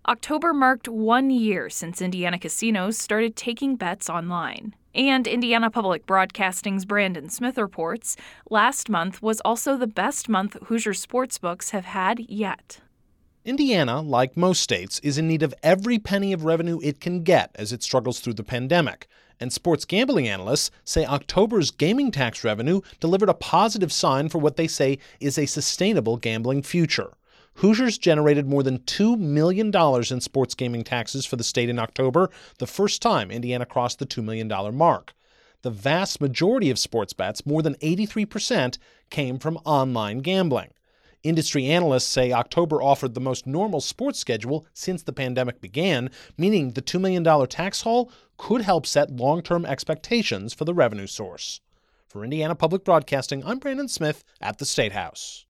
October marked 1 year since Indiana casinos started taking bets online. And Indiana Public Broadcasting's Brandon Smith reports, last month was also the best month Hoosier sportsbooks have had yet. Indiana, like most states, is in need of every penny of revenue it can get as it struggles through the pandemic. And sports gambling analysts say October's gaming tax revenue delivered a positive sign for what they say is a sustainable gambling future. Hoosiers generated more than $2 million in sports gaming taxes for the state in October, the first time Indiana crossed the $2 million mark. The vast majority of sports bets, more than 83%, came from online gambling. Industry analysts say October offered the most normal sports schedule since the pandemic began, meaning the $2 million tax haul could help set long-term expectations for the revenue source. For Indiana Public Broadcasting, I'm Brandon Smith at the State House.